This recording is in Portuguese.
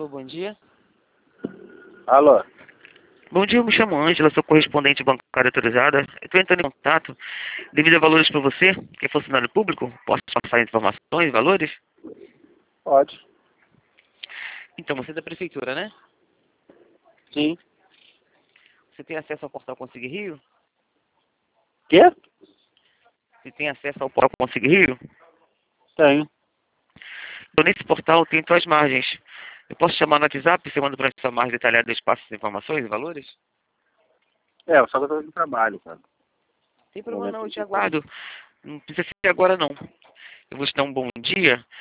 Alô, bom dia. Alô? Bom dia, eu me chamo Ângela, sou correspondente bancária autorizada. Eu estou entrando em contato devido a valores para você, que é funcionário público. Posso passar informações, valores? Pode. Então, você é da prefeitura, né? Sim. Você tem acesso ao portal Conseguir Rio? Quê? Você tem acesso ao portal Conseguir Rio? Tenho. Então, nesse portal tem suas margens. Eu posso chamar no WhatsApp, você manda para essa mais detalhada espaços, informações e valores? Só que eu tô no trabalho, cara. Sem problema não, eu te aguardo. Não precisa ser agora não. Eu vou te dar um bom dia.